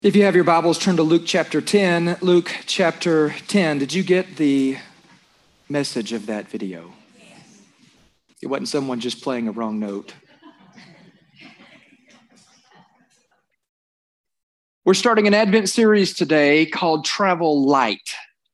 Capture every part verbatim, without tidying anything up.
If you have your Bibles, turn to Luke chapter ten. Luke chapter ten. Did you get the message of that video? It wasn't someone just playing a wrong note. We're starting an Advent series today called Travel Light.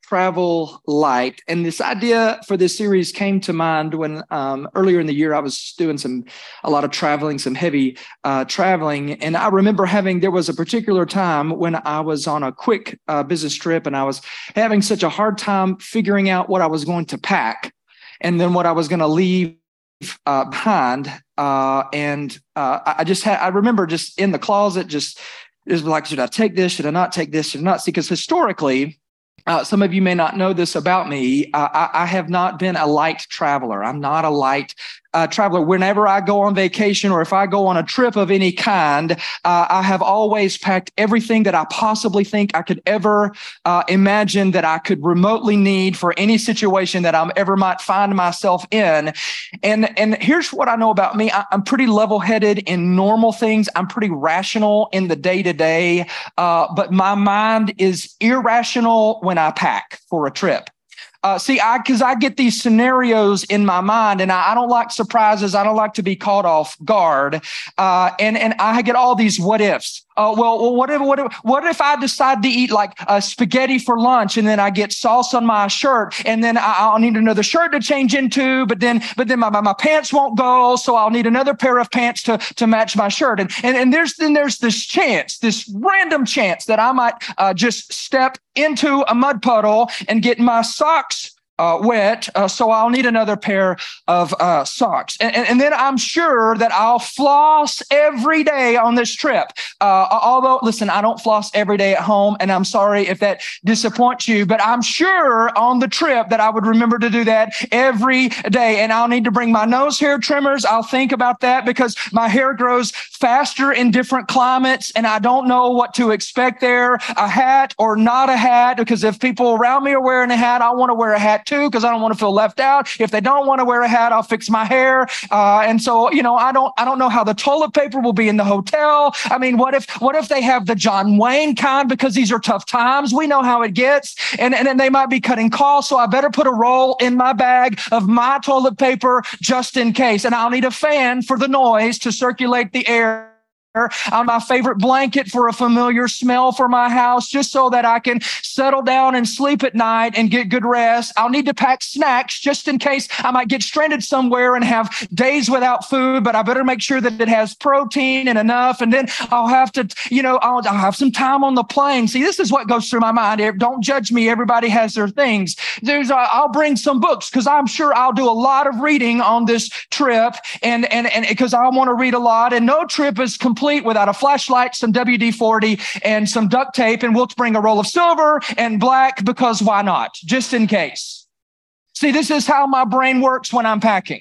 Travel Light. And this idea for this series came to mind when um, earlier in the year I was doing some a lot of traveling, some heavy uh, traveling. And I remember having, there was a particular time when I was on a quick uh, business trip and I was having such a hard time figuring out what I was going to pack and then what I was going to leave uh, behind. Uh, and uh, I just had, I remember just in the closet, just, just like, should I take this? Should I not take this? Should I not? See, because historically, Uh, some of you may not know this about me. Uh, I, I have not been a light traveler. I'm not a light uh, traveler. Whenever I go on vacation or if I go on a trip of any kind, uh, I have always packed everything that I possibly think I could ever uh, imagine that I could remotely need for any situation that I ever might find myself in. And, and here's what I know about me. I, I'm pretty level-headed in normal things. I'm pretty rational in the day-to-day, uh, but my mind is irrational when I pack for a trip. Uh, see, I because I get these scenarios in my mind, and I, I don't like surprises. I don't like to be caught off guard, uh, and and I get all these what ifs. Uh, well, well, what if what if what if I decide to eat like uh, spaghetti for lunch, and then I get sauce on my shirt, and then I, I'll need another shirt to change into, but then but then my, my, my pants won't go, so I'll need another pair of pants to to match my shirt, and and and there's then there's this chance, this random chance that I might uh, just step into a mud puddle and get my socks Uh, wet, uh, so I'll need another pair of uh, socks. And, and, and then I'm sure that I'll floss every day on this trip. Uh, although, listen, I don't floss every day at home, and I'm sorry if that disappoints you, but I'm sure on the trip that I would remember to do that every day. And I'll need to bring my nose hair trimmers. I'll think about that because my hair grows faster in different climates, and I don't know what to expect there, a hat or not a hat, because if people around me are wearing a hat, I want to wear a hat too, because I don't want to feel left out. If they don't want to wear a hat, I'll fix my hair. Uh, and so, you know, I don't, I don't know how the toilet paper will be in the hotel. I mean, what if, what if they have the John Wayne kind, because these are tough times. We know how it gets. And, and then they might be cutting costs. So I better put a roll in my bag of my toilet paper just in case. And I'll need a fan for the noise to circulate the air. On my favorite blanket for a familiar smell for my house, just so that I can settle down and sleep at night and get good rest. I'll need to pack snacks just in case I might get stranded somewhere and have days without food, but I better make sure that it has protein and enough. And then I'll have to, you know, I'll, I'll have some time on the plane. See, this is what goes through my mind. Don't judge me. Everybody has their things. There's, uh, I'll bring some books because I'm sure I'll do a lot of reading on this trip, and and and because I want to read a lot. And no trip is complete without a flashlight, some W D forty, and some duct tape, and we'll bring a roll of silver and black because why not? Just in case. See, this is how my brain works when I'm packing.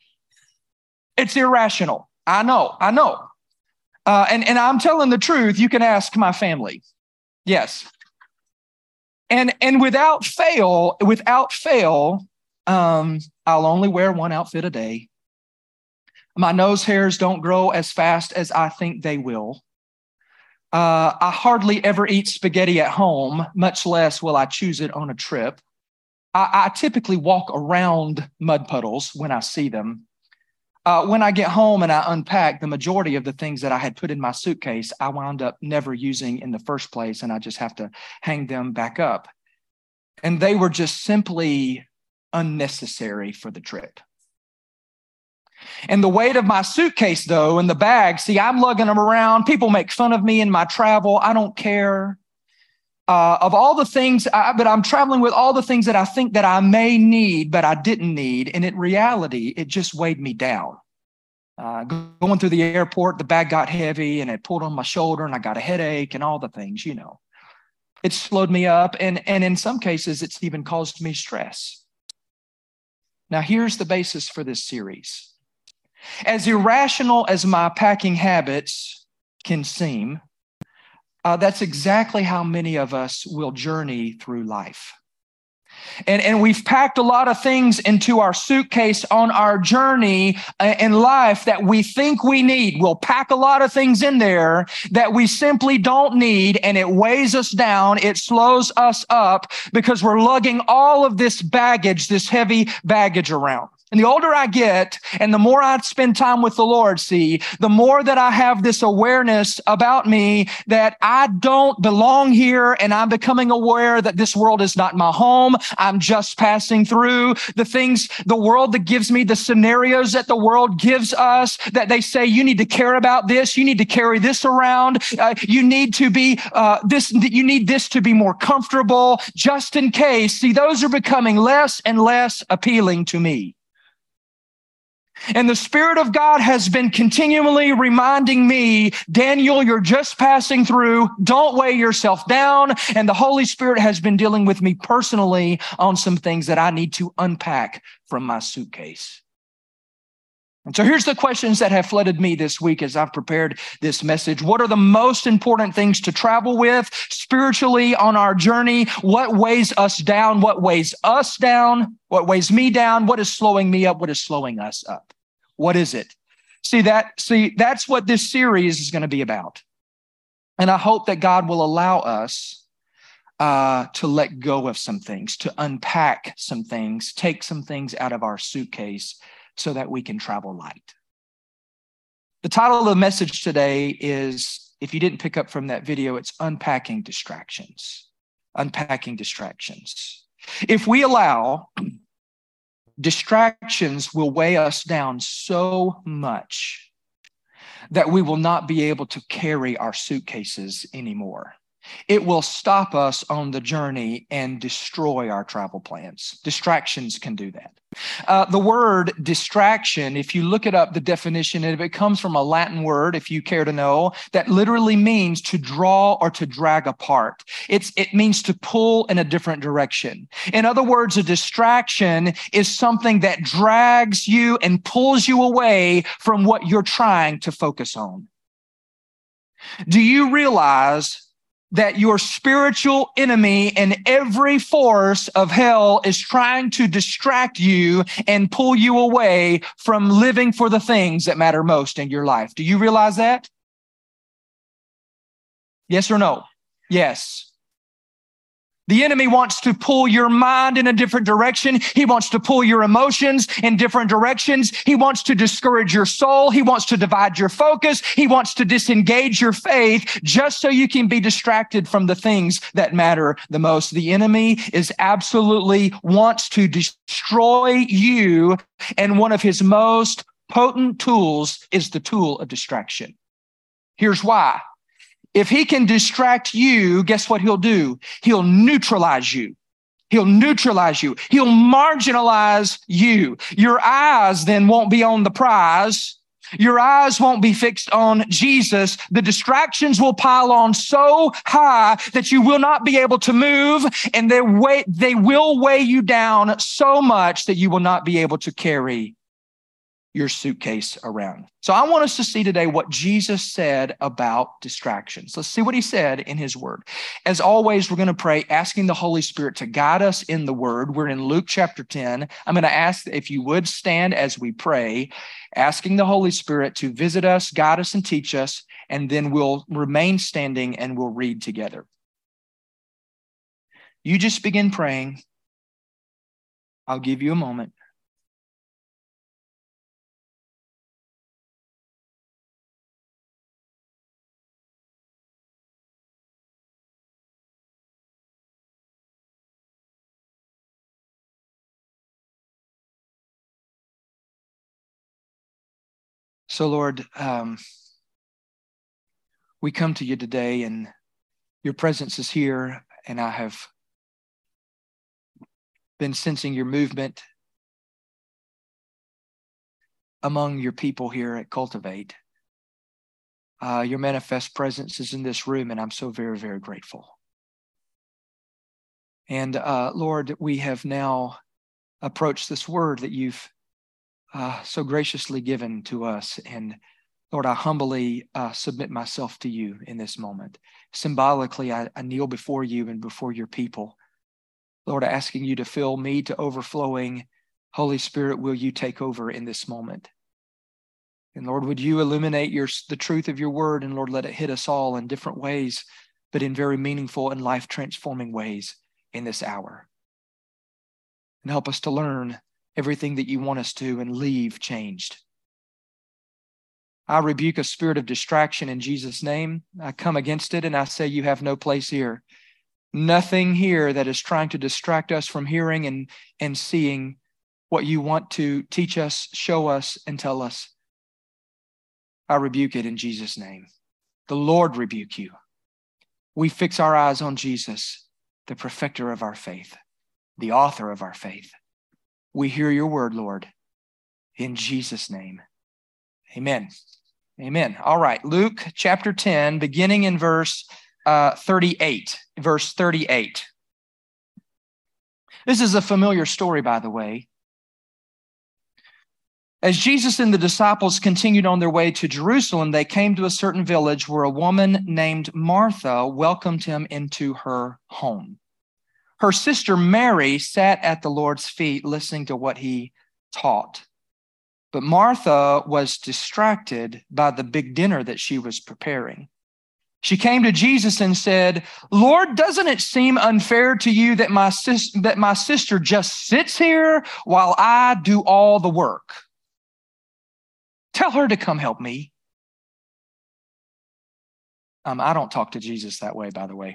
It's irrational. I know, I know. Uh, and, and I'm telling the truth. You can ask my family. Yes. And, and without fail, without fail, um, I'll only wear one outfit a day. My nose hairs don't grow as fast as I think they will. Uh, I hardly ever eat spaghetti at home, much less will I choose it on a trip. I, I typically walk around mud puddles when I see them. Uh, when I get home and I unpack, the majority of the things that I had put in my suitcase, I wound up never using in the first place, and I just have to hang them back up. And they were just simply unnecessary for the trip. And the weight of my suitcase, though, and the bag, see, I'm lugging them around. People make fun of me in my travel. I don't care. Uh, of all the things, I, but I'm traveling with all the things that I think that I may need, but I didn't need. And in reality, it just weighed me down. Uh, going through the airport, the bag got heavy and it pulled on my shoulder and I got a headache and all the things, you know. It slowed me up. And, and in some cases, it's even caused me stress. Now, here's the basis for this series. As irrational as my packing habits can seem, uh, that's exactly how many of us will journey through life. And, and we've packed a lot of things into our suitcase on our journey in life that we think we need. We'll pack a lot of things in there that we simply don't need, and it weighs us down. It slows us up because we're lugging all of this baggage, this heavy baggage around. And the older I get and the more I spend time with the Lord, see, the more that I have this awareness about me that I don't belong here, and I'm becoming aware that this world is not my home. I'm just passing through. The things, the world that gives me, the scenarios that the world gives us, that they say, you need to care about this, you need to carry this around, uh, you need to be uh, this, you need this to be more comfortable, just in case. See, those are becoming less and less appealing to me. And the Spirit of God has been continually reminding me, Daniel, you're just passing through. Don't weigh yourself down. And the Holy Spirit has been dealing with me personally on some things that I need to unpack from my suitcase. And so here's the questions that have flooded me this week as I've prepared this message. What are the most important things to travel with spiritually on our journey? What weighs us down? What weighs us down? What weighs me down? What is slowing me up? What is slowing us up? What is it? See that, see, that's what this series is going to be about. And I hope that God will allow us uh, to let go of some things, to unpack some things, take some things out of our suitcase so that we can travel light. The title of the message today is, if you didn't pick up from that video, it's Unpacking Distractions. Unpacking Distractions. If we allow, distractions will weigh us down so much that we will not be able to carry our suitcases anymore. It will stop us on the journey and destroy our travel plans. Distractions can do that. Uh, the word distraction, if you look it up, the definition, and it comes from a Latin word, if you care to know, that literally means to draw or to drag apart. It's, it means to pull in a different direction. In other words, a distraction is something that drags you and pulls you away from what you're trying to focus on. Do you realize that your spiritual enemy and every force of hell is trying to distract you and pull you away from living for the things that matter most in your life? Do you realize that? Yes or no? Yes. The enemy wants to pull your mind in a different direction. He wants to pull your emotions in different directions. He wants to discourage your soul. He wants to divide your focus. He wants to disengage your faith just so you can be distracted from the things that matter the most. The enemy is absolutely wants to destroy you, and one of his most potent tools is the tool of distraction. Here's why. If he can distract you, guess what he'll do? He'll neutralize you. He'll neutralize you. He'll marginalize you. Your eyes then won't be on the prize. Your eyes won't be fixed on Jesus. The distractions will pile on so high that you will not be able to move, and they weigh, they will weigh you down so much that you will not be able to carry your suitcase around. So I want us to see today what Jesus said about distractions. Let's see what he said in his word. As always, we're going to pray, asking the Holy Spirit to guide us in the word. We're in Luke chapter ten. I'm going to ask if you would stand as we pray, asking the Holy Spirit to visit us, guide us, and teach us, and then we'll remain standing and we'll read together. You just begin praying. I'll give you a moment. So, Lord, um, we come to you today, and your presence is here, and I have been sensing your movement among your people here at Cultivate. Uh, your manifest presence is in this room, and I'm so very, very grateful. And uh, Lord, we have now approached this word that you've Uh, so graciously given to us. And Lord, I humbly uh, submit myself to you in this moment. Symbolically, I, I kneel before you and before your people. Lord, asking you to fill me to overflowing. Holy Spirit, will you take over in this moment? And Lord, would you illuminate your, the truth of your word, and Lord, let it hit us all in different ways, but in very meaningful and life-transforming ways in this hour. And help us to learn everything that you want us to and leave changed. I rebuke a spirit of distraction in Jesus' name. I come against it and I say you have no place here. Nothing here that is trying to distract us from hearing and, and seeing what you want to teach us, show us, and tell us. I rebuke it in Jesus' name. The Lord rebuke you. We fix our eyes on Jesus, the perfecter of our faith, the author of our faith. We hear your word, Lord, in Jesus' name. Amen. Amen. All right, Luke chapter ten, beginning in verse uh, thirty-eight. Verse thirty-eight. This is a familiar story, by the way. As Jesus and the disciples continued on their way to Jerusalem, they came to a certain village where a woman named Martha welcomed him into her home. Her sister Mary sat at the Lord's feet listening to what he taught. But Martha was distracted by the big dinner that she was preparing. She came to Jesus and said, Lord, doesn't it seem unfair to you that my, sis- that my sister just sits here while I do all the work? Tell her to come help me. Um, I don't talk to Jesus that way, by the way.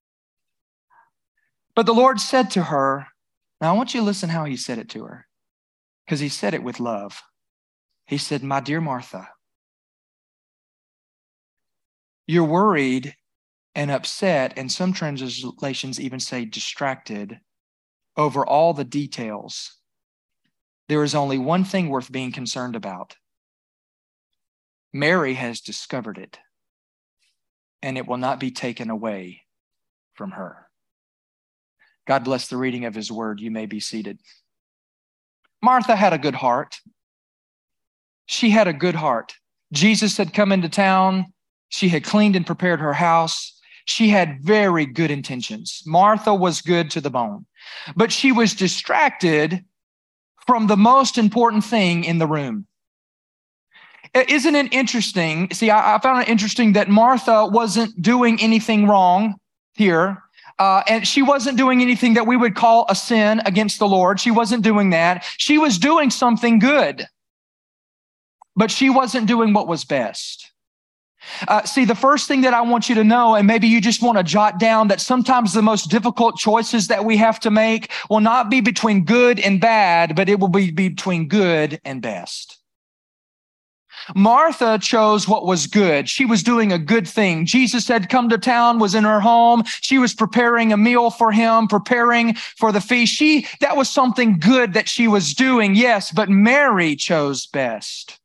But the Lord said to her, now I want you to listen how he said it to her, because he said it with love. He said, my dear Martha, you're worried and upset, and some translations even say distracted over all the details. There is only one thing worth being concerned about. Mary has discovered it, and it will not be taken away from her. God bless the reading of his word. You may be seated. Martha had a good heart. She had a good heart. Jesus had come into town. She had cleaned and prepared her house. She had very good intentions. Martha was good to the bone, but she was distracted from the most important thing in the room. Isn't it interesting? See, I, I found it interesting that Martha wasn't doing anything wrong here. Uh, and she wasn't doing anything that we would call a sin against the Lord. She wasn't doing that. She was doing something good, but she wasn't doing what was best. Uh, see, the first thing that I want you to know, and maybe you just want to jot down, that sometimes the most difficult choices that we have to make will not be between good and bad, but it will be between good and best. Martha chose what was good. She was doing a good thing. Jesus had come to town, was in her home. She was preparing a meal for him, preparing for the feast. She, that was something good that she was doing, yes, but Mary chose best.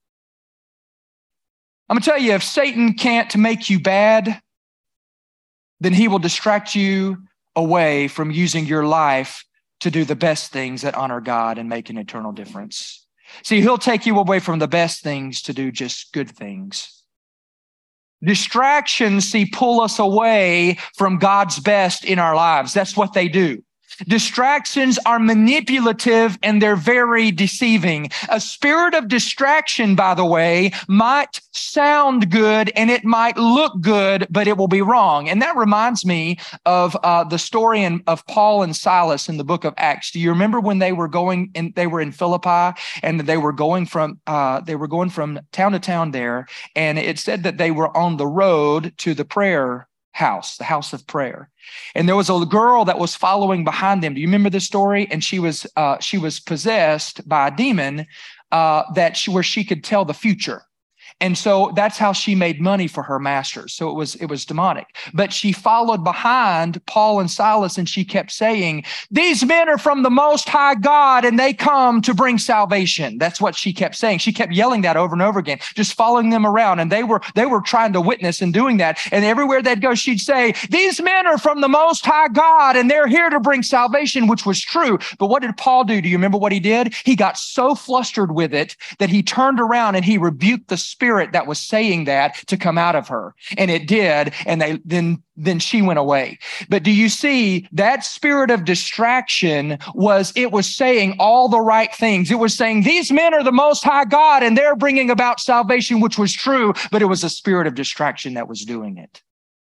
I'm going to tell you, if Satan can't make you bad, then he will distract you away from using your life to do the best things that honor God and make an eternal difference. See, he'll take you away from the best things to do just good things. Distractions, see, pull us away from God's best in our lives. That's what they do. Distractions are manipulative and they're very deceiving. A spirit of distraction, by the way, might sound good and it might look good, but it will be wrong. And that reminds me of uh, the story in, of Paul and Silas in the book of Acts. Do you remember when they were going in, they were in Philippi and they were going from, uh, they were going from town to town there. And it said that they were on the road to the prayer house, the house of prayer. And there was a girl that was following behind them. Do you remember this story? And she was uh, she was possessed by a demon uh, that she, where she could tell the future. And so that's how she made money for her masters. So it was it was demonic. But she followed behind Paul and Silas, and she kept saying, these men are from the Most High God, and they come to bring salvation. That's what she kept saying. She kept yelling that over and over again, just following them around. And they were they were trying to witness and doing that. And everywhere they'd go, she'd say, these men are from the Most High God, and they're here to bring salvation, which was true. But what did Paul do? Do you remember what he did? He got so flustered with it that he turned around and he rebuked the spirit spirit that was saying that to come out of her. And it did. And they then then she went away. But do you see that spirit of distraction was, it was saying all the right things. It was saying these men are the Most High God and they're bringing about salvation, which was true, but it was a spirit of distraction that was doing it.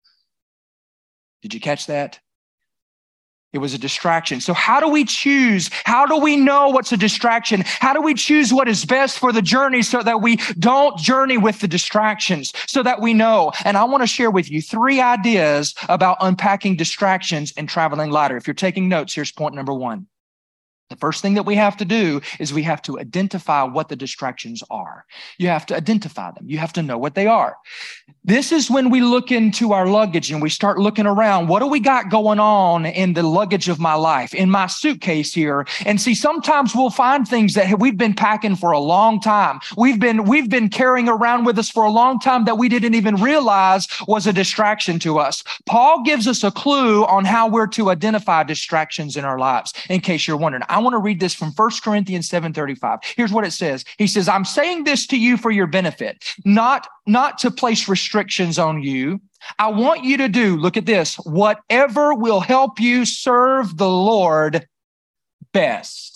Did you catch that? It was a distraction. So how do we choose? How do we know what's a distraction? How do we choose what is best for the journey so that we don't journey with the distractions, so that we know? And I want to share with you three ideas about unpacking distractions and traveling lighter. If you're taking notes, here's point number one. The first thing that we have to do is we have to identify what the distractions are. You have to identify them. You have to know what they are. This is when we look into our luggage and we start looking around. What do we got going on in the luggage of my life, in my suitcase here? And see, sometimes we'll find things that we've been packing for a long time. We've been, we've been carrying around with us for a long time that we didn't even realize was a distraction to us. Paul gives us a clue on how we're to identify distractions in our lives, in case you're wondering. I want to read this from First Corinthians seven thirty-five. Here's what it says. He says, I'm saying this to you for your benefit, not, not to place restrictions on you. I want you to do, look at this, whatever will help you serve the Lord best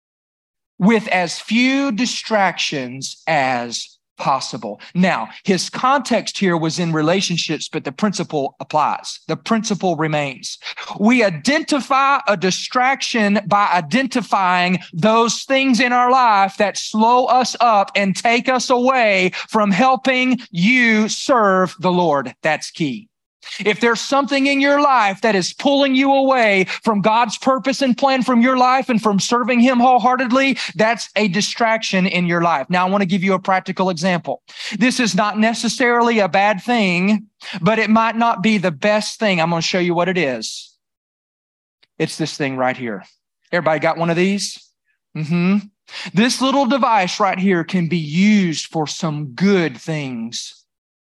with as few distractions as possible. Now, his context here was in relationships, but the principle applies. The principle remains. We identify a distraction by identifying those things in our life that slow us up and take us away from helping you serve the Lord. That's key. If there's something in your life that is pulling you away from God's purpose and plan from your life and from serving Him wholeheartedly, that's a distraction in your life. Now, I want to give you a practical example. This is not necessarily a bad thing, but it might not be the best thing. I'm going to show you what it is. It's this thing right here. Everybody got one of these? Mm-hmm. This little device right here can be used for some good things.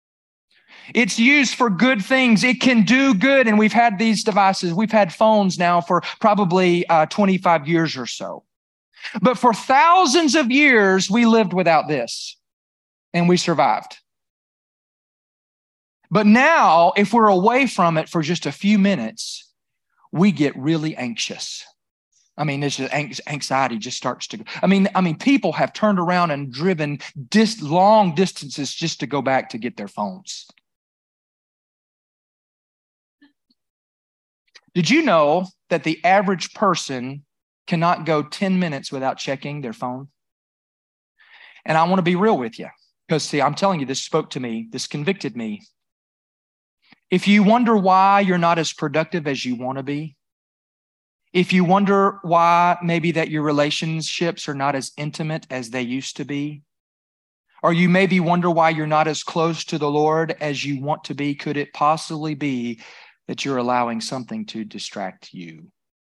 It's used for good things. It can do good. And we've had these devices. We've had phones now for probably uh, twenty-five years or so. But for thousands of years, we lived without this and we survived. But now, if we're away from it for just a few minutes, we get really anxious. I mean, this anxiety just starts to, I mean, I mean, people have turned around and driven dis- long distances just to go back to get their phones. Did you know that the average person cannot go ten minutes without checking their phone? And I want to be real with you because, see, I'm telling you, this spoke to me. This convicted me. If you wonder why you're not as productive as you want to be, if you wonder why maybe that your relationships are not as intimate as they used to be, or you maybe wonder why you're not as close to the Lord as you want to be, could it possibly be that you're allowing something to distract you?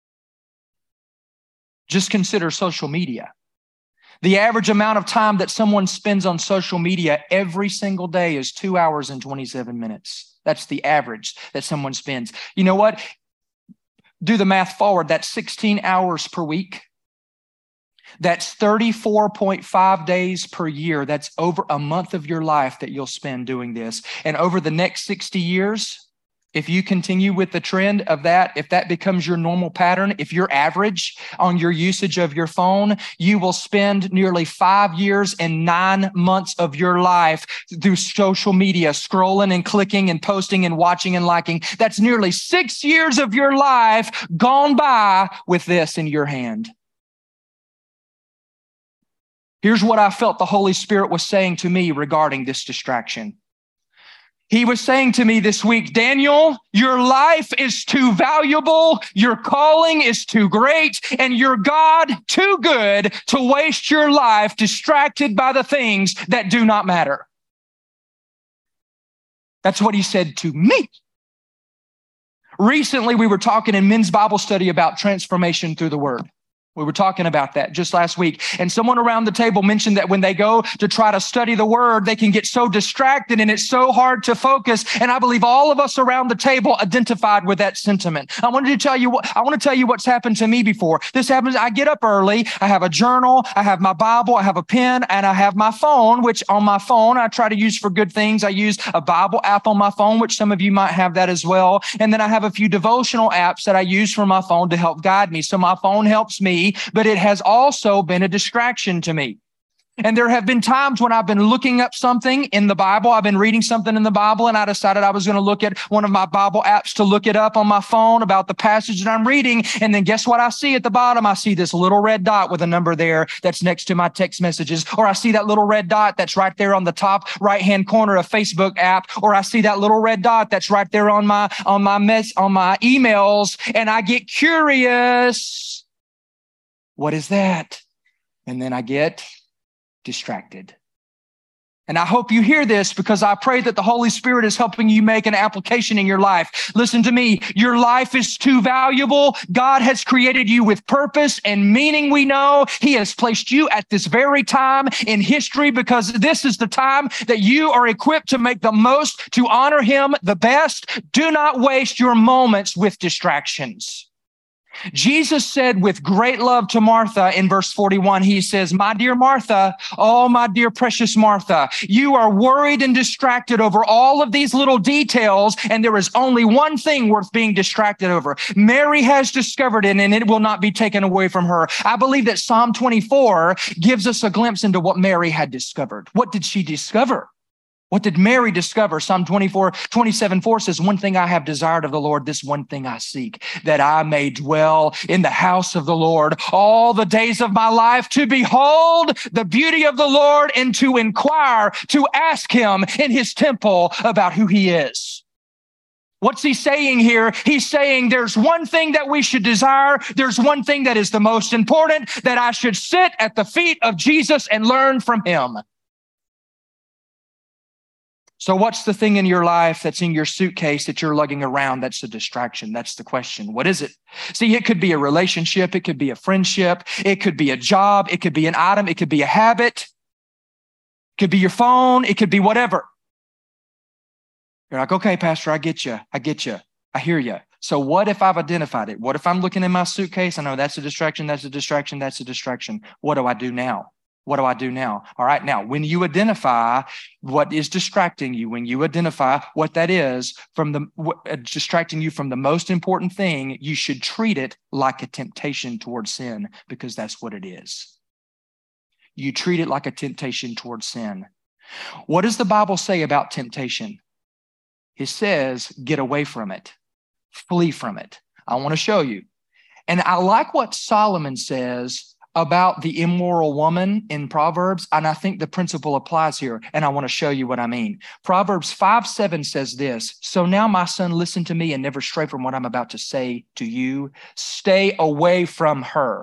Just consider social media. The average amount of time that someone spends on social media every single day is two hours and twenty-seven minutes. That's the average that someone spends. You know what? Do the math forward. That's sixteen hours per week. That's thirty-four point five days per year. That's over a month of your life that you'll spend doing this. And over the next sixty years, if you continue with the trend of that, if that becomes your normal pattern, if you're average on your usage of your phone, you will spend nearly five years and nine months of your life through social media, scrolling and clicking and posting and watching and liking. That's nearly six years of your life gone by with this in your hand. Here's what I felt the Holy Spirit was saying to me regarding this distraction. He was saying to me this week, Daniel, your life is too valuable, your calling is too great, and your God too good to waste your life distracted by the things that do not matter. That's what he said to me. Recently, we were talking in men's Bible study about transformation through the Word. We were talking about that just last week. And someone around the table mentioned that when they go to try to study the word, they can get so distracted and it's so hard to focus. And I believe all of us around the table identified with that sentiment. I wanted to tell you what, I want to tell you what's happened to me before. This happens. I get up early. I have a journal. I have my Bible. I have a pen and I have my phone, which on my phone, I try to use for good things. I use a Bible app on my phone, which some of you might have that as well. And then I have a few devotional apps that I use for my phone to help guide me. So my phone helps me, but it has also been a distraction to me. And there have been times when I've been looking up something in the Bible. I've been reading something in the Bible, and I decided I was going to look at one of my Bible apps to look it up on my phone about the passage that I'm reading. And then guess what I see at the bottom? I see this little red dot with a number there that's next to my text messages. Or I see that little red dot that's right there on the top right-hand corner of Facebook app. Or I see that little red dot that's right there on my, on my mess, on my emails. And I get curious. What is that? And then I get distracted. And I hope you hear this because I pray that the Holy Spirit is helping you make an application in your life. Listen to me. Your life is too valuable. God has created you with purpose and meaning. We know He has placed you at this very time in history because this is the time that you are equipped to make the most, to honor Him the best. Do not waste your moments with distractions. Jesus said with great love to Martha in verse forty-one, He says, my dear Martha, oh, my dear precious Martha, you are worried and distracted over all of these little details, and there is only one thing worth being distracted over. Mary has discovered it, and it will not be taken away from her. I believe that Psalm twenty-four gives us a glimpse into what Mary had discovered. What did she discover? What did Mary discover? Psalm twenty-four, twenty-seven, four says, one thing I have desired of the Lord, this one thing I seek, that I may dwell in the house of the Lord all the days of my life, to behold the beauty of the Lord and to inquire, to ask Him in His temple about who He is. What's He saying here? He's saying there's one thing that we should desire. There's one thing that is the most important, that I should sit at the feet of Jesus and learn from Him. So what's the thing in your life that's in your suitcase that you're lugging around that's a distraction? That's the question. What is it? See, it could be a relationship. It could be a friendship. It could be a job. It could be an item. It could be a habit. It could be your phone. It could be whatever. You're like, okay, Pastor, I get you. I get you. I hear you. So what if I've identified it? What if I'm looking in my suitcase? I know that's a distraction. That's a distraction. That's a distraction. What do I do now? What do I do now? All right. Now, when you identify what is distracting you, when you identify what that is from the what, uh, distracting you from the most important thing, you should treat it like a temptation towards sin, because that's what it is. You treat it like a temptation towards sin. What does the Bible say about temptation? It says, get away from it. Flee from it. I want to show you. And I like what Solomon says about the immoral woman in Proverbs, and I think the principle applies here, and I want to show you what I mean. Proverbs five seven says this, so now my son, listen to me and never stray from what I'm about to say to you. Stay away from her.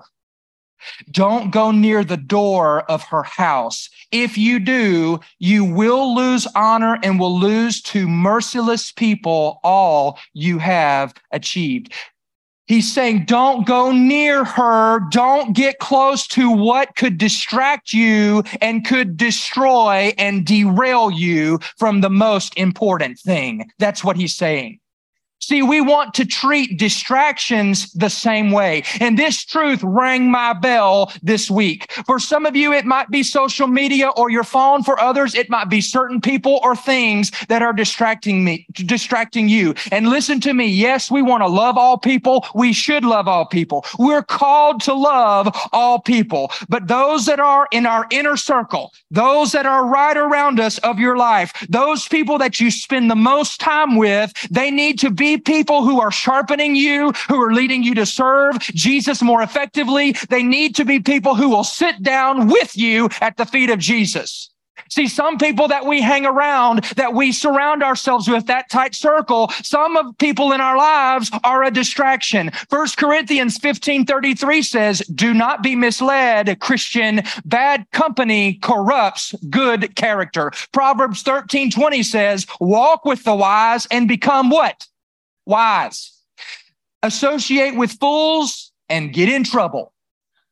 Don't go near the door of her house. If you do, you will lose honor and will lose to merciless people all you have achieved. He's saying, don't go near her. Don't get close to what could distract you and could destroy and derail you from the most important thing. That's what he's saying. See, we want to treat distractions the same way. And this truth rang my bell this week. For some of you, it might be social media or your phone. For others, it might be certain people or things that are distracting me, distracting you. And listen to me. Yes, we want to love all people. We should love all people. We're called to love all people. But those that are in our inner circle, those that are right around us of your life, those people that you spend the most time with, they need to be people who are sharpening you, who are leading you to serve Jesus more effectively. They need to be people who will sit down with you at the feet of Jesus. See, some people that we hang around, that we surround ourselves with, that tight circle, some of people in our lives are a distraction. First Corinthians fifteen thirty-three says, do not be misled, Christian. Bad company corrupts good character. Proverbs thirteen twenty says, walk with the wise and become what? Wise. Associate with fools and get in trouble.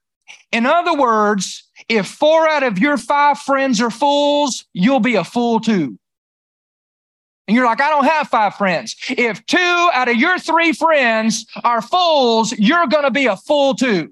In other words, if four out of your five friends are fools, you'll be a fool too. And you're like, I don't have five friends. If two out of your three friends are fools, you're going to be a fool too.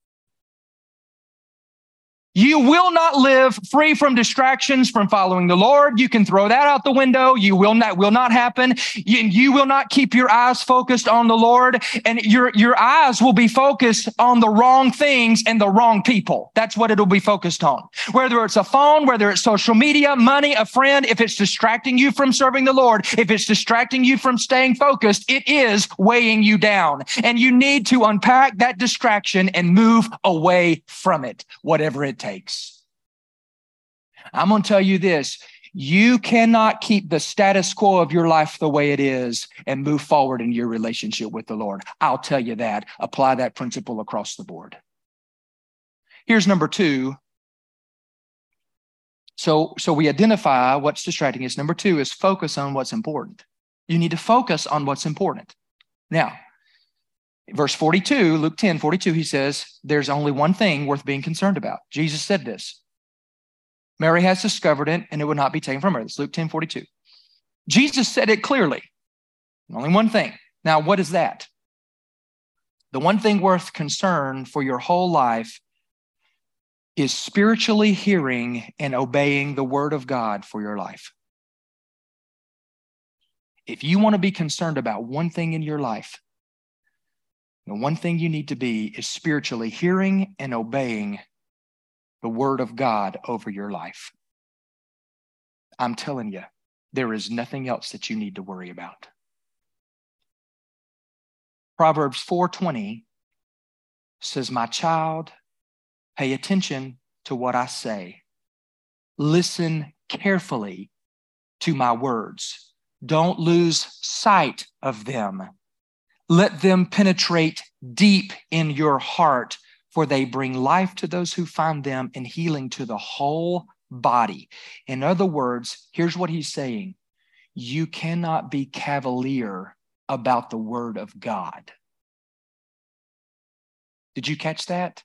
You will not live free from distractions from following the Lord. You can throw that out the window. You will not, will not happen. You, you will not keep your eyes focused on the Lord, and your, your eyes will be focused on the wrong things and the wrong people. That's what it'll be focused on. Whether it's a phone, whether it's social media, money, a friend, if it's distracting you from serving the Lord, if it's distracting you from staying focused, it is weighing you down. And you need to unpack that distraction and move away from it, whatever it takes. Takes. I'm going to tell you this. You cannot keep the status quo of your life the way it is and move forward in your relationship with the Lord. I'll tell you that. Apply that principle across the board. Here's number two. So, so we identify what's distracting us. Number two is focus on what's important. You need to focus on what's important. Now, verse forty-two, Luke ten, forty-two, he says, there's only one thing worth being concerned about. Jesus said this. Mary has discovered it, and it would not be taken from her. It's Luke ten, forty-two. Jesus said it clearly. Only one thing. Now, what is that? The one thing worth concern for your whole life is spiritually hearing and obeying the word of God for your life. If you want to be concerned about one thing in your life, the one thing you need to be is spiritually hearing and obeying the word of God over your life. I'm telling you, there is nothing else that you need to worry about. Proverbs four twenty says, my child, pay attention to what I say. Listen carefully to my words. Don't lose sight of them. Let them penetrate deep in your heart, for they bring life to those who find them and healing to the whole body. In other words, here's what he's saying. You cannot be cavalier about the word of God. Did you catch that?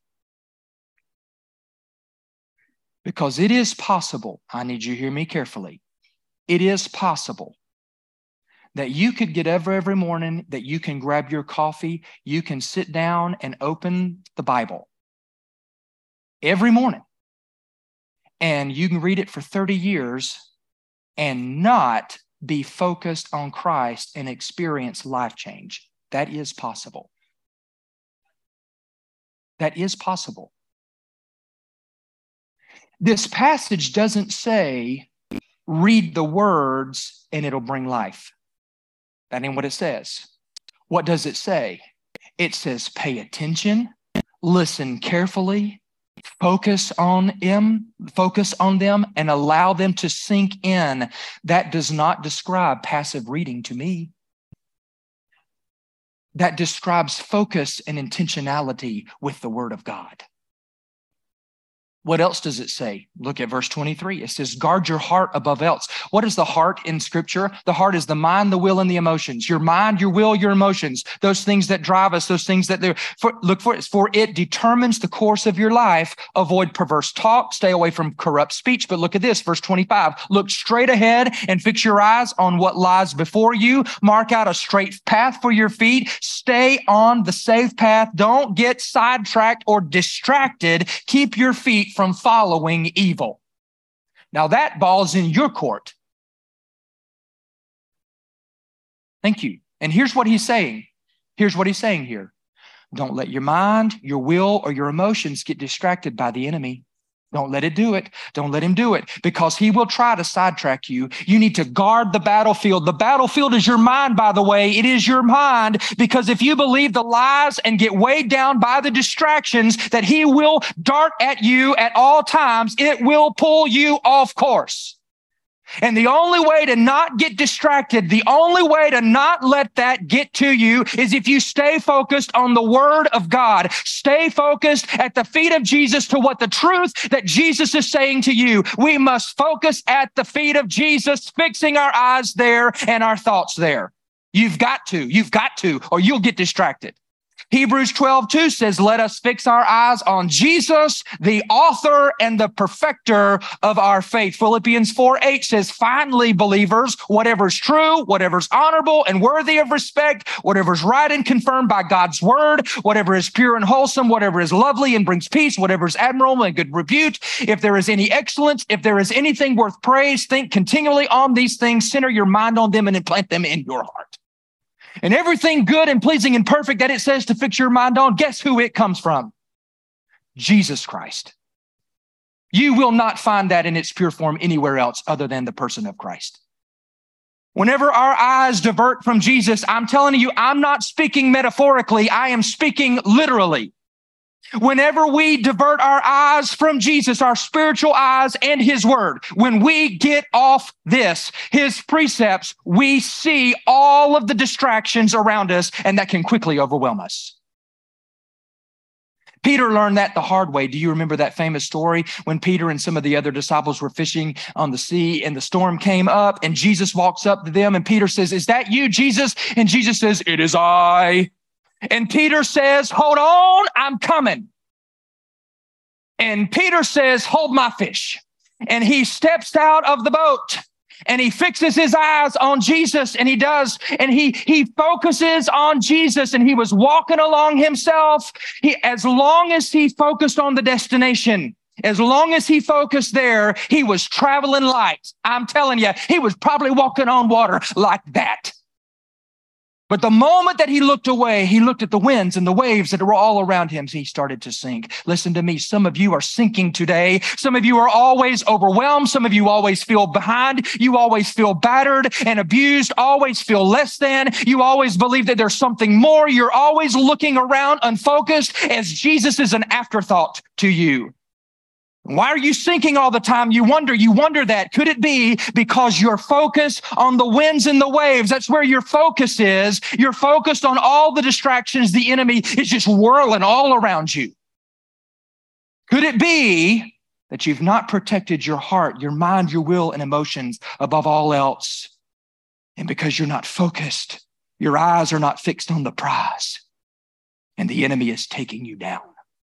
Because it is possible, I need you to hear me carefully. It is possible that you could get up every morning, that you can grab your coffee, you can sit down and open the Bible every morning, and you can read it for thirty years and not be focused on Christ and experience life change. That is possible. That is possible. This passage doesn't say, read the words and it'll bring life. That ain't what it says. What does it say? It says, pay attention, listen carefully, focus on them, focus on them, and allow them to sink in. That does not describe passive reading to me. That describes focus and intentionality with the Word of God. What else does it say? Look at verse twenty-three. It says, guard your heart above else. What is the heart in Scripture? The heart is the mind, the will, and the emotions. Your mind, your will, your emotions. Those things that drive us, those things that for, look for it. For it determines the course of your life. Avoid perverse talk. Stay away from corrupt speech. But look at this, verse twenty-five. Look straight ahead and fix your eyes on what lies before you. Mark out a straight path for your feet. Stay on the safe path. Don't get sidetracked or distracted. Keep your feet from following evil. Now that ball's in your court. Thank you. And here's what he's saying. Here's what he's saying here. Don't let your mind, your will, or your emotions get distracted by the enemy. Don't let it do it. Don't let him do it, because he will try to sidetrack you. You need to guard the battlefield. The battlefield is your mind, by the way. It is your mind, because if you believe the lies and get weighed down by the distractions that he will dart at you at all times, it will pull you off course. And the only way to not get distracted, the only way to not let that get to you is if you stay focused on the Word of God. Stay focused at the feet of Jesus to what the truth that Jesus is saying to you. We must focus at the feet of Jesus, fixing our eyes there and our thoughts there. You've got to, you've got to, or you'll get distracted. Hebrews twelve two says, let us fix our eyes on Jesus, the author and the perfecter of our faith. Philippians four eight says, finally, believers, whatever's true, whatever's honorable and worthy of respect, whatever's right and confirmed by God's word, whatever is pure and wholesome, whatever is lovely and brings peace, whatever is admirable and good repute, if there is any excellence, if there is anything worth praise, think continually on these things, center your mind on them and implant them in your heart. And everything good and pleasing and perfect that it says to fix your mind on, guess who it comes from? Jesus Christ. You will not find that in its pure form anywhere else other than the person of Christ. Whenever our eyes divert from Jesus, I'm telling you, I'm not speaking metaphorically, I am speaking literally. Whenever we divert our eyes from Jesus, our spiritual eyes and his word, when we get off this, his precepts, we see all of the distractions around us, and that can quickly overwhelm us. Peter learned that the hard way. Do you remember that famous story when Peter and some of the other disciples were fishing on the sea and the storm came up and Jesus walks up to them and Peter says, is that you, Jesus? And Jesus says, it is I. And Peter says, hold on, I'm coming. And Peter says, hold my fish. And he steps out of the boat and he fixes his eyes on Jesus and he does. And he, he focuses on Jesus and he was walking along himself. He, as long as he focused on the destination, as long as he focused there, he was traveling light. I'm telling you, he was probably walking on water like that. But the moment that he looked away, he looked at the winds and the waves that were all around him. He started to sink. Listen to me. Some of you are sinking today. Some of you are always overwhelmed. Some of you always feel behind. You always feel battered and abused, always feel less than. You always believe that there's something more. You're always looking around unfocused as Jesus is an afterthought to you. Why are you sinking all the time? You wonder, you wonder that. Could it be because you're focused on the winds and the waves? That's where your focus is. You're focused on all the distractions. The enemy is just whirling all around you. Could it be that you've not protected your heart, your mind, your will, and emotions above all else? And because you're not focused, your eyes are not fixed on the prize, and the enemy is taking you down.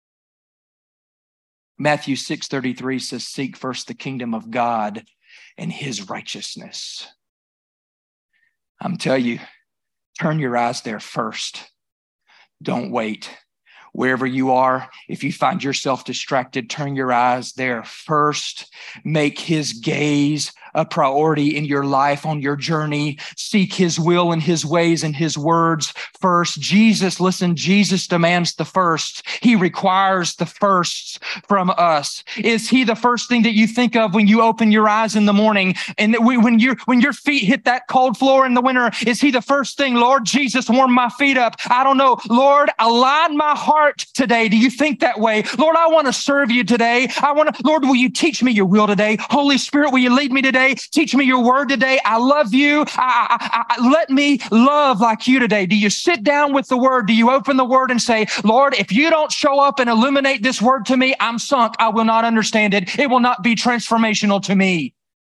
Matthew six thirty-three says, seek first the kingdom of God and his righteousness. I'm telling you, turn your eyes there first. Don't wait. Wherever you are, if you find yourself distracted, turn your eyes there first. Make his gaze a priority in your life, on your journey. Seek his will and his ways and his words first. Jesus, listen, Jesus demands the first. He requires the first from us. Is he the first thing that you think of when you open your eyes in the morning? And when, you're, when your feet hit that cold floor in the winter, is he the first thing? Lord Jesus, warm my feet up. I don't know. Lord, align my heart today. Do you think that way? Lord, I want to serve you today. I want to, Lord, will you teach me your will today? Holy Spirit, will you lead me today? Teach me your word today. I love you. I, I, I, let me love like you today. Do you sit down with the word? Do you open the word and say, Lord, if you don't show up and illuminate this word to me, I'm sunk. I will not understand it. It will not be transformational to me.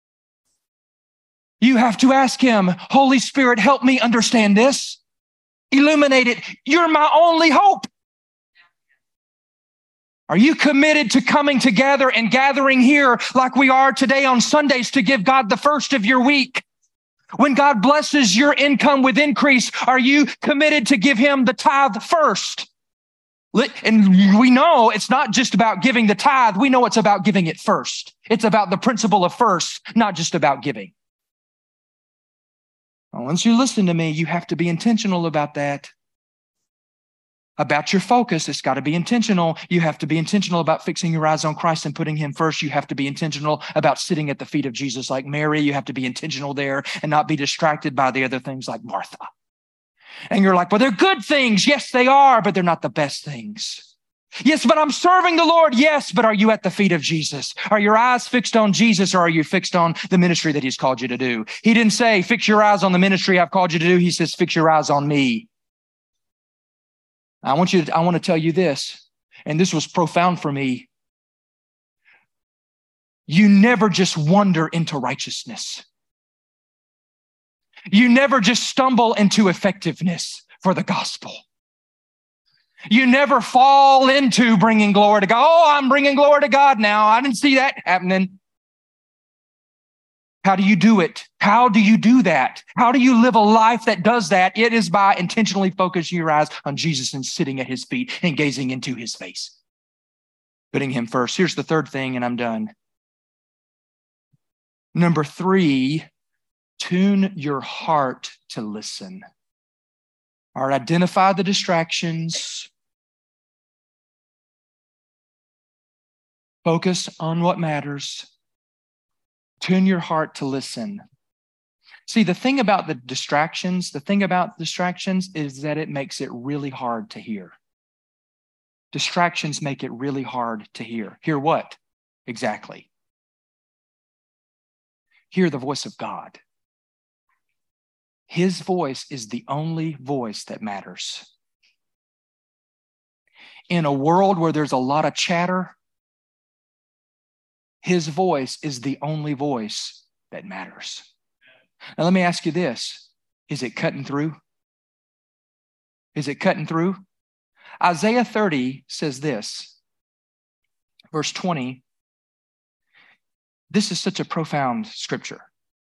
You have to ask him, Holy Spirit, help me understand this. Illuminate it. You're my only hope. Are you committed to coming together and gathering here like we are today on Sundays to give God the first of your week? When God blesses your income with increase, are you committed to give him the tithe first? And we know it's not just about giving the tithe. We know it's about giving it first. It's about the principle of first, not just about giving. Well, once you listen to me, you have to be intentional about that. About your focus, it's got to be intentional. You have to be intentional about fixing your eyes on Christ and putting him first. You have to be intentional about sitting at the feet of Jesus like Mary. You have to be intentional there and not be distracted by the other things like Martha. And you're like, well, they're good things. Yes, they are, but they're not the best things. Yes, but I'm serving the Lord. Yes, but are you at the feet of Jesus? Are your eyes fixed on Jesus, or are you fixed on the ministry that he's called you to do? He didn't say, fix your eyes on the ministry I've called you to do. He says, fix your eyes on me. I want you to, I want to tell you this, and this was profound for me. You never just wander into righteousness. You never just stumble into effectiveness for the gospel. You never fall into bringing glory to God. Oh, I'm bringing glory to God now. I didn't see that happening. How do you do it? How do you do that? How do you live a life that does that? It is by intentionally focusing your eyes on Jesus and sitting at his feet and gazing into his face, putting him first. Here's the third thing, and I'm done. Number three, tune your heart to listen. All right, identify the distractions. Focus on what matters. Tune your heart to listen. See, the thing about the distractions, the thing about distractions is that it makes it really hard to hear. Distractions make it really hard to hear. Hear what? Exactly. Hear the voice of God. His voice is the only voice that matters. In a world where there's a lot of chatter, his voice is the only voice that matters. Now, let me ask you this. Is it cutting through? Is it cutting through? Isaiah thirty says this, verse twenty. This is such a profound scripture.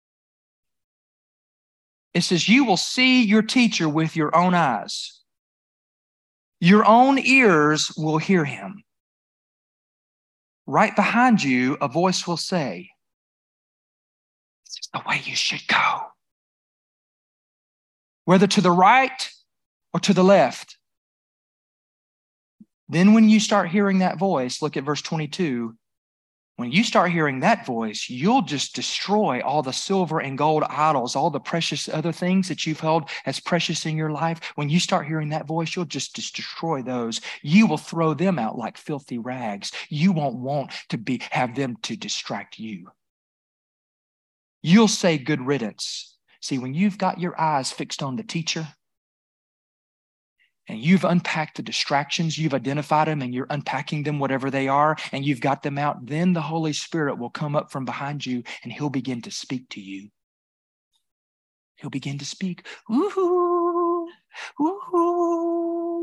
It says, you will see your teacher with your own eyes. Your own ears will hear him. Right behind you, a voice will say, this is the way you should go. Whether to the right or to the left. Then when you start hearing that voice, look at verse twenty-two. When you start hearing that voice, you'll just destroy all the silver and gold idols, all the precious other things that you've held as precious in your life. When you start hearing that voice, you'll just destroy those. You will throw them out like filthy rags. You won't want to be have them to distract you. You'll say good riddance. See, when you've got your eyes fixed on the teacher, and you've unpacked the distractions, you've identified them, and you're unpacking them, whatever they are, and you've got them out, then the Holy Spirit will come up from behind you and he'll begin to speak to you. He'll begin to speak. Ooh, ooh.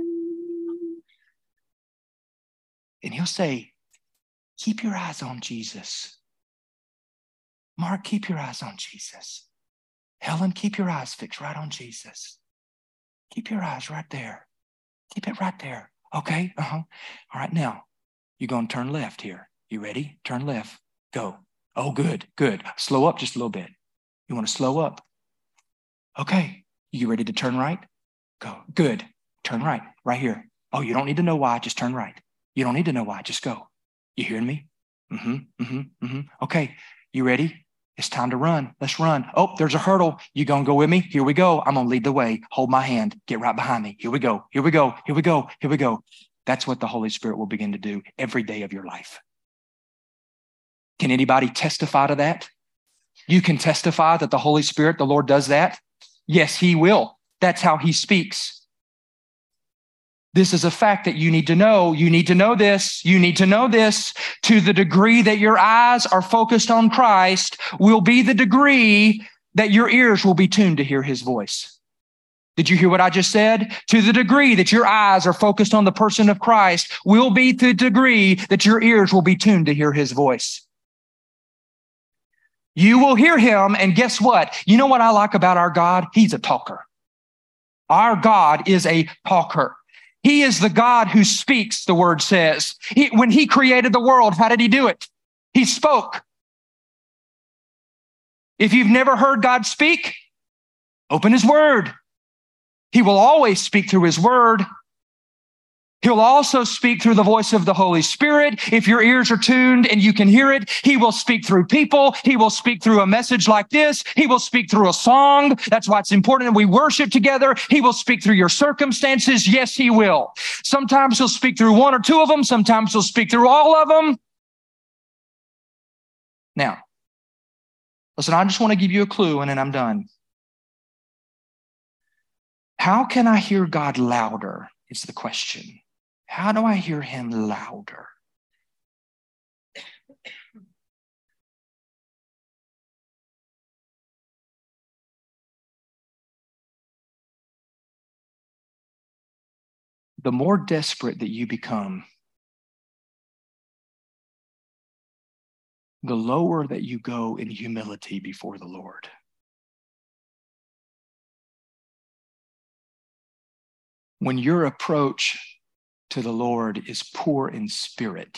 And he'll say, keep your eyes on Jesus. Mark, keep your eyes on Jesus. Helen, keep your eyes fixed right on Jesus. Keep your eyes right there. Keep it right there. Okay? Uh-huh. All right, now, you're going to turn left here. You ready? Turn left. Go. Oh, good, good. Slow up just a little bit. You want to slow up? Okay. You ready to turn right? Go. Good. Turn right. Right here. Oh, you don't need to know why. Just turn right. You don't need to know why. Just go. You hearing me? Mm-hmm, mm-hmm, mm-hmm. Okay. You ready? It's time to run. Let's run. Oh, there's a hurdle. You gonna go with me? Here we go. I'm gonna lead the way. Hold my hand. Get right behind me. Here we go. Here we go. Here we go. Here we go. That's what the Holy Spirit will begin to do every day of your life. Can anybody testify to that? You can testify that the Holy Spirit, the Lord does that? Yes, he will. That's how he speaks. This is a fact that you need to know. You need to know this. You need to know this. To the degree that your eyes are focused on Christ will be the degree that your ears will be tuned to hear his voice. Did you hear what I just said? To the degree that your eyes are focused on the person of Christ will be the degree that your ears will be tuned to hear his voice. You will hear him, and guess what? You know what I like about our God? He's a talker. Our God is a talker. He is the God who speaks, the word says. He, when he created the world, how did he do it? He spoke. If you've never heard God speak, open his word. He will always speak through his word. He'll also speak through the voice of the Holy Spirit. If your ears are tuned and you can hear it, he will speak through people. He will speak through a message like this. He will speak through a song. That's why it's important that we worship together. He will speak through your circumstances. Yes, he will. Sometimes he'll speak through one or two of them. Sometimes he'll speak through all of them. Now, listen, I just want to give you a clue and then I'm done. How can I hear God louder? Is the question. How do I hear him louder? the more desperate that you become, the lower that you go in humility before the Lord. When your approach to the Lord is poor in spirit,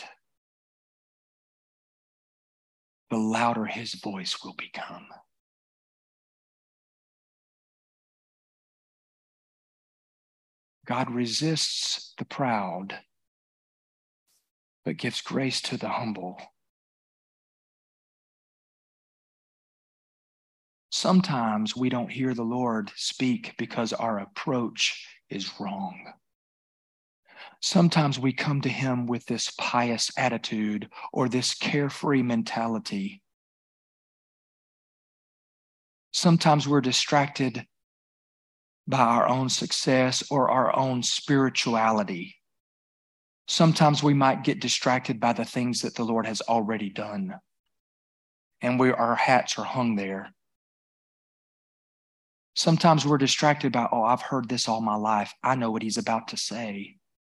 the louder his voice will become. God resists the proud, but gives grace to the humble. Sometimes we don't hear the Lord speak because our approach is wrong. Sometimes we come to him with this pious attitude or this carefree mentality. Sometimes we're distracted by our own success or our own spirituality. Sometimes we might get distracted by the things that the Lord has already done, and we, our hats are hung there. Sometimes we're distracted by, oh, I've heard this all my life. I know what he's about to say.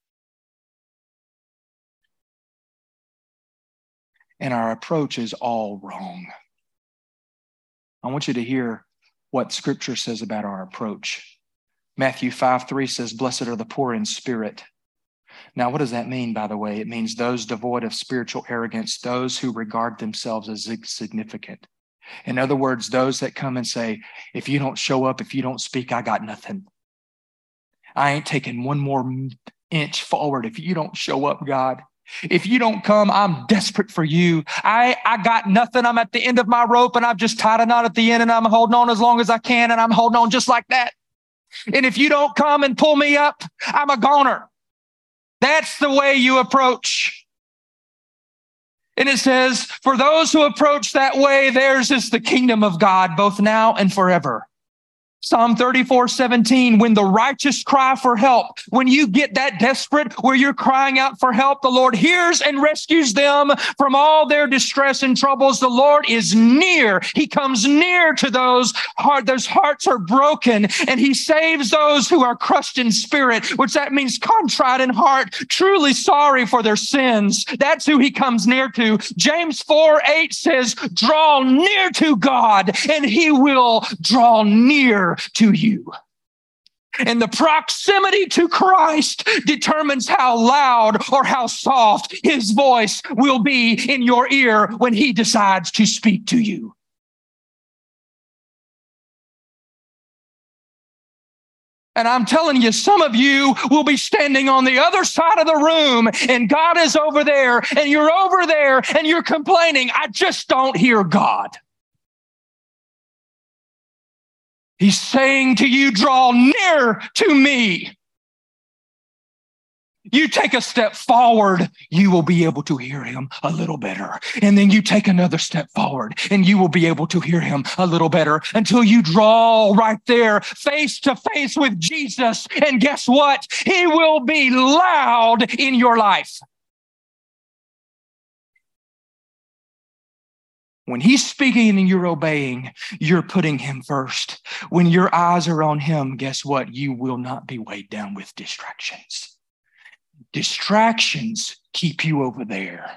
And our approach is all wrong. I want you to hear what Scripture says about our approach. Matthew five three says, blessed are the poor in spirit. Now, what does that mean, by the way? It means those devoid of spiritual arrogance, those who regard themselves as insignificant. In other words, those that come and say, if you don't show up, if you don't speak, I got nothing. I ain't taking one more inch forward if you don't show up, God. If you don't come, I'm desperate for you. I, I got nothing. I'm at the end of my rope and I've just tied a knot at the end and I'm holding on as long as I can and I'm holding on just like that. And if you don't come and pull me up, I'm a goner. That's the way you approach. And it says, for those who approach that way, theirs is the kingdom of God, both now and forever. Psalm thirty-four seventeen, when the righteous cry for help, when you get that desperate where you're crying out for help, the Lord hears and rescues them from all their distress and troubles. The Lord is near. He comes near to those heart, those hearts are broken, and he saves those who are crushed in spirit, which that means contrite in heart, truly sorry for their sins. That's who he comes near to. James four eight says, draw near to God and he will draw near to you. And the proximity to Christ determines how loud or how soft his voice will be in your ear when he decides to speak to you. And I'm telling you, some of you will be standing on the other side of the room and God is over there and you're over there and you're complaining, I just don't hear God. He's saying to you, draw near to me. You take a step forward, you will be able to hear him a little better. And then you take another step forward and you will be able to hear him a little better until you draw right there face to face with Jesus. And guess what? He will be loud in your life. When he's speaking and you're obeying, you're putting him first. When your eyes are on him, guess what? You will not be weighed down with distractions. Distractions keep you over there.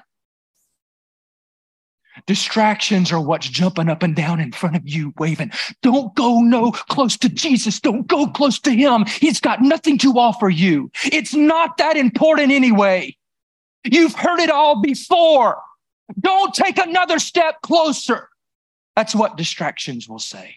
Distractions are what's jumping up and down in front of you, waving. Don't go no close to Jesus. Don't go close to him. He's got nothing to offer you. It's not that important anyway. You've heard it all before. Don't take another step closer. That's what distractions will say.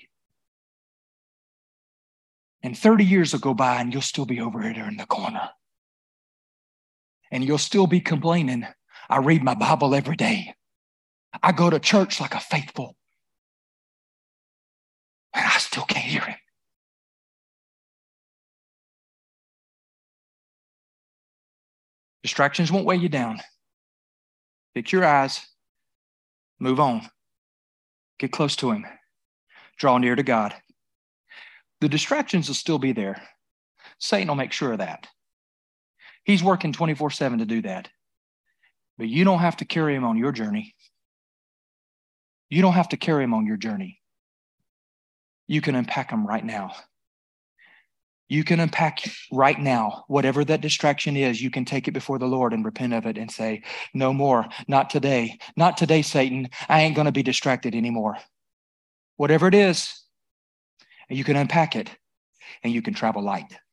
And thirty years will go by and you'll still be over here in the corner. And you'll still be complaining, I read my Bible every day. I go to church like a faithful. And I still can't hear him. Distractions won't weigh you down. Fix your eyes, move on, get close to him, draw near to God. The distractions will still be there. Satan will make sure of that. He's working twenty-four seven to do that. But you don't have to carry him on your journey. You don't have to carry him on your journey. You can unpack him right now. You can unpack right now, whatever that distraction is, you can take it before the Lord and repent of it and say, no more, not today, not today, Satan. I ain't going to be distracted anymore. Whatever it is, you can unpack it and you can travel light.